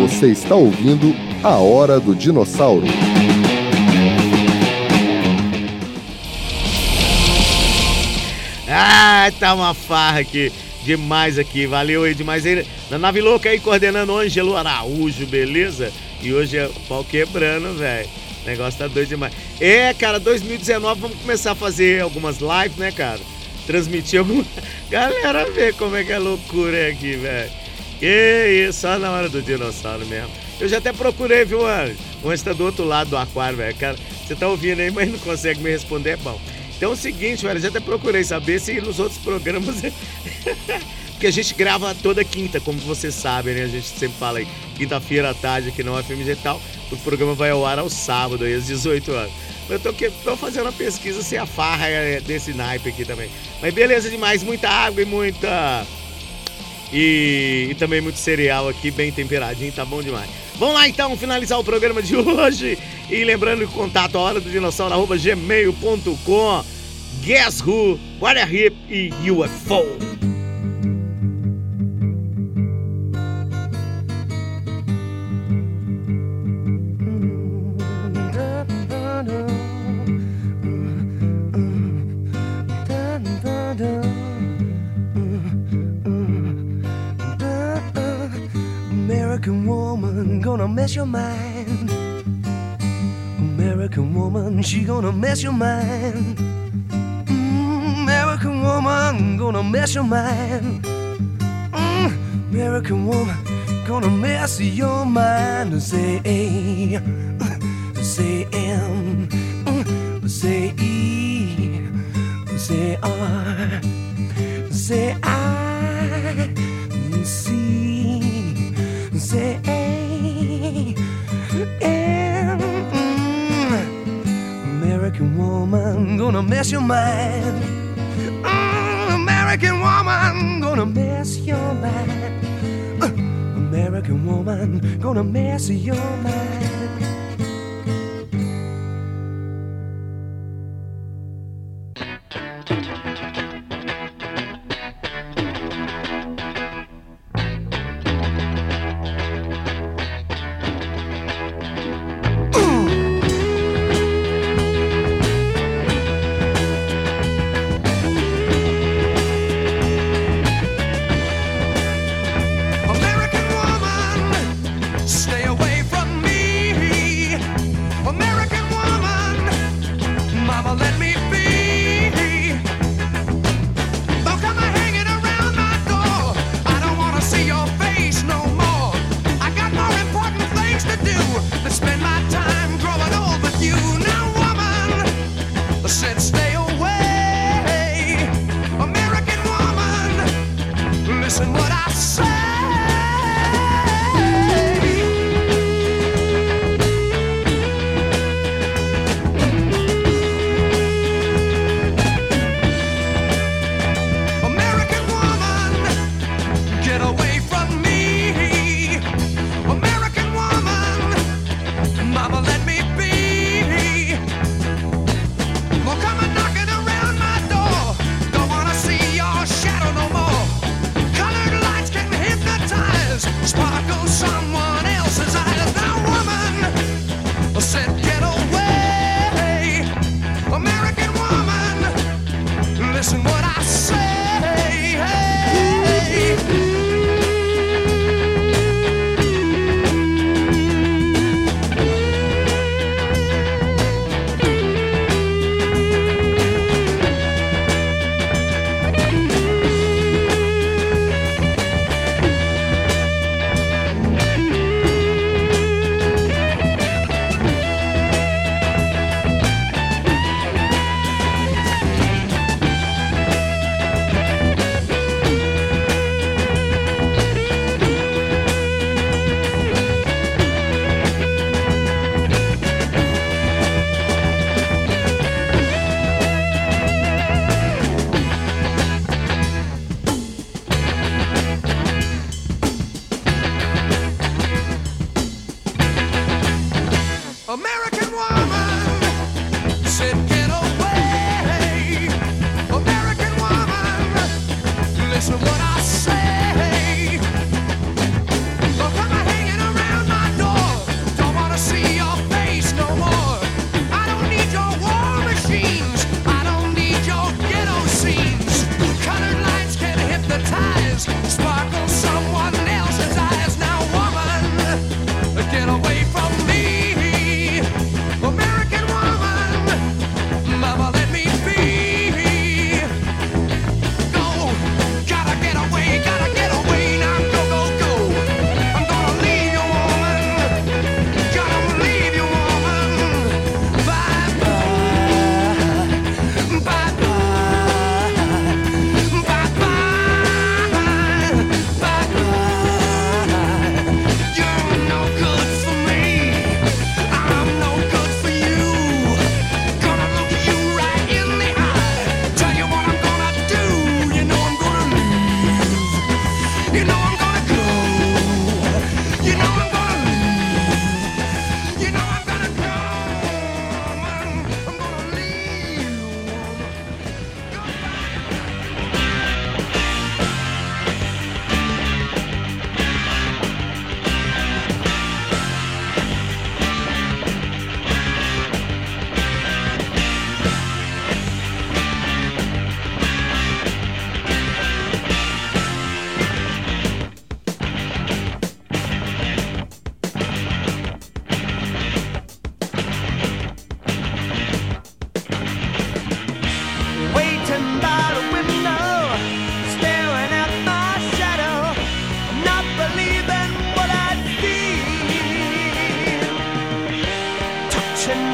Você está ouvindo A Hora do Dinossauro. Ah, tá uma farra aqui. Demais aqui, valeu aí demais aí. Na nave louca aí, coordenando Ângelo Araújo, beleza? E hoje é o pau quebrando, velho. O negócio tá doido demais. É, cara, 2019 vamos começar a fazer algumas lives, né, cara? Transmitir alguma... Galera, vê como é que é loucura aqui, velho. Que isso, só na hora do dinossauro mesmo. Eu já até procurei, viu, Ângelo? O Ângelo tá do outro lado do aquário, velho. Cara, você tá ouvindo aí, mas não consegue me responder, é bom. Então é o seguinte, velho, eu já até procurei saber se nos outros programas... Porque a gente grava toda quinta, como vocês sabem, né? A gente sempre fala aí, quinta-feira à tarde aqui no FMG e tal. O programa vai ao ar ao sábado, aí às 18 horas. Eu tô fazendo uma pesquisa se a farra é desse naipe aqui também. Mas beleza demais, muita água e muita... E também muito cereal aqui, bem temperadinho, tá bom demais. Vamos lá então, finalizar o programa de hoje. E lembrando que o contato, a hora do dinossauro, @gmail.com. Guess Who, What a Hip e UFO. American woman gonna mess your mind. American woman, she gonna mess your mind. American woman gonna mess your mind. American woman gonna mess your mind. Say A, say M, say E, say R, say I, C, say A, M. American woman gonna mess your mind. American woman gonna mess your mind. American woman gonna mess your mind. Stay away from me.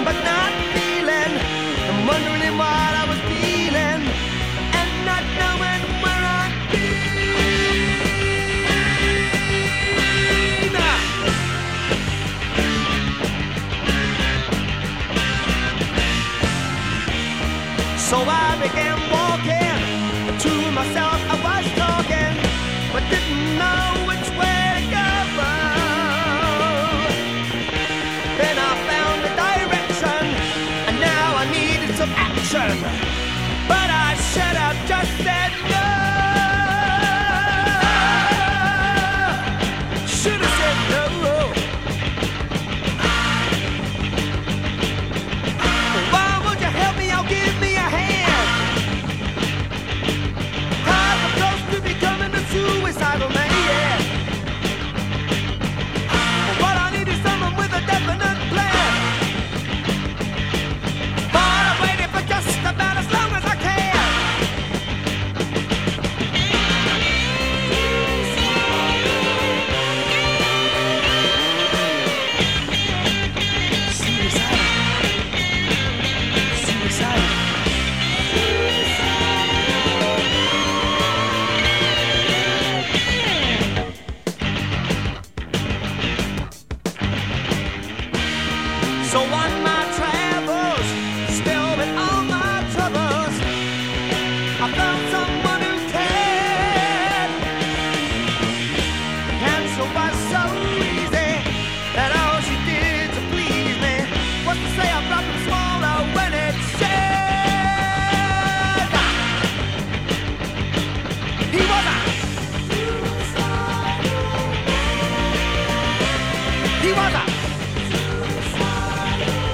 but not feeling. I'm wondering what I was feeling, and not knowing where I'd been. So I began walking, to myself I was talking, but didn't know which way to go. Then I found the direction, and now I needed some action, but I should have just said no. Should have said no. Why would you help me out, give me a hand? I'm close to becoming a suicidal man. What I need is someone with a definite plan. But I waited for just about as long as I can. Suicide. So on my travels, still with all my troubles, I found someone who cared. Cancer was so easy that all she did to please me was to say I dropped them smaller when it said he was a he was a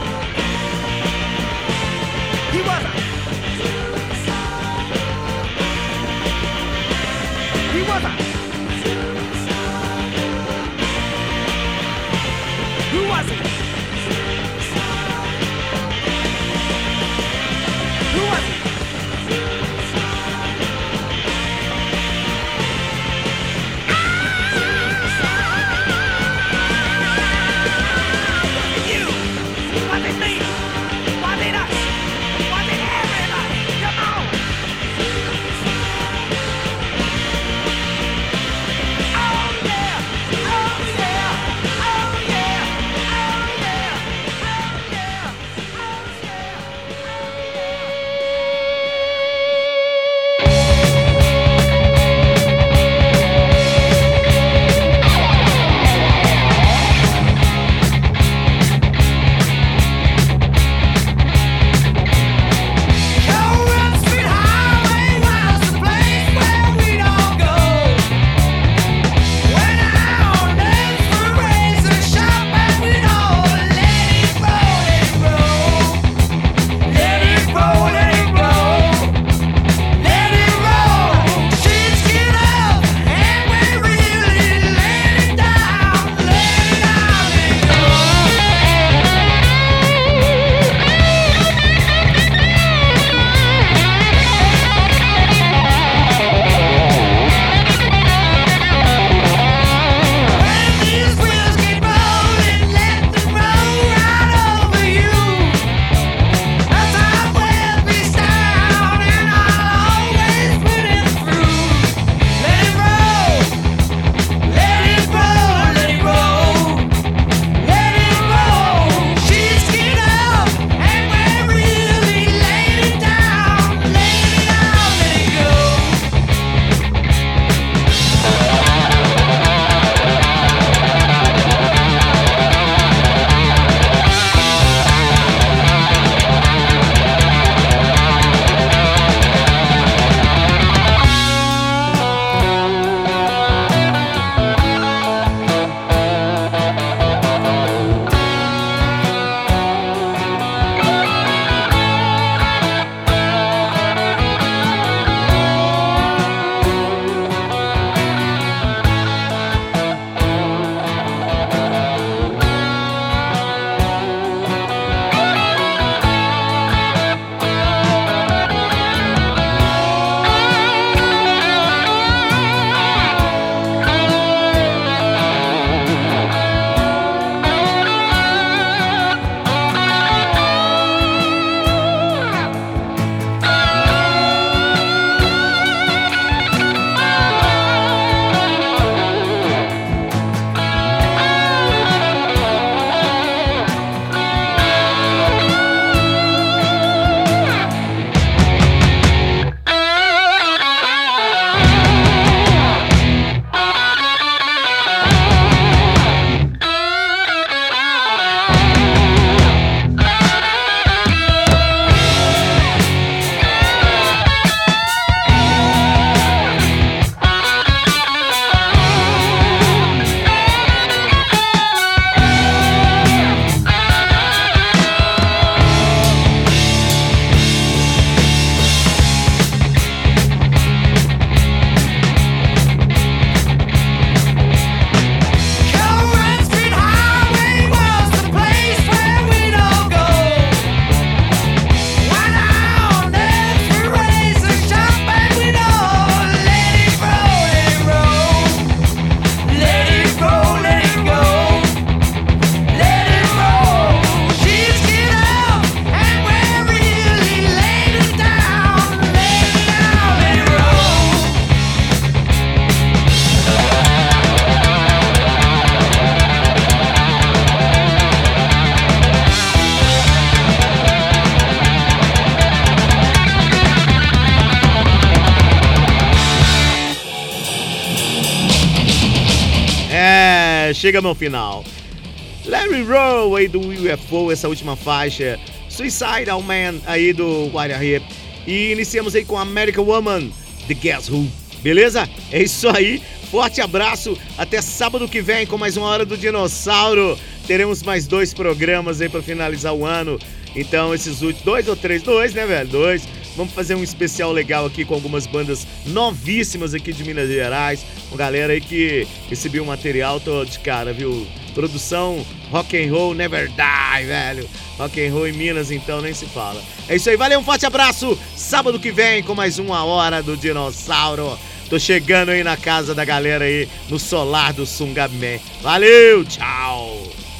chegamos ao final. Let Me Roll aí do UFO, essa última faixa. Suicidal Man aí do Wire Hip. E iniciamos aí com American Woman, The Guess Who. Beleza? É isso aí. Forte abraço. Até sábado que vem com mais uma Hora do Dinossauro. Teremos mais 2 programas aí pra finalizar o ano. Então esses últimos 2 ou 3, 2, né, velho? 2. Vamos fazer um especial legal aqui com algumas bandas novíssimas aqui de Minas Gerais. Com galera aí que recebeu o material, tô de cara, viu? Produção rock and roll never die, velho. Rock and roll em Minas, então, nem se fala. É isso aí, valeu, um forte abraço. Sábado que vem com mais uma Hora do Dinossauro. Tô chegando aí na casa da galera aí, no solar do Sungabé. Valeu, tchau.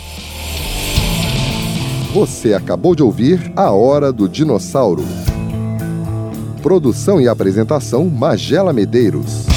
Você acabou de ouvir A Hora do Dinossauro. Produção e apresentação Magela Medeiros.